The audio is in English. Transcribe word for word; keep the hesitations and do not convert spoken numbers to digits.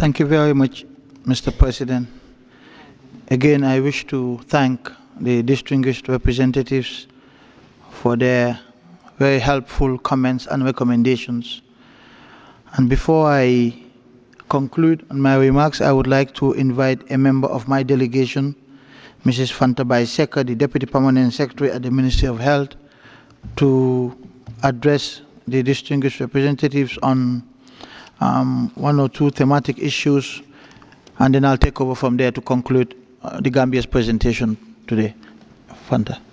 Thank you very much, Mister President. Again, I wish to thank the distinguished representatives for their very helpful comments and recommendations. And before I conclude my remarks, I would like to invite a member of my delegation, Missus Fantabai Seka, the Deputy Permanent Secretary at the Ministry of Health, to address the distinguished representatives on um, one or two thematic issues, and then I'll take over from there to conclude uh, the Gambia's presentation today. Fanta.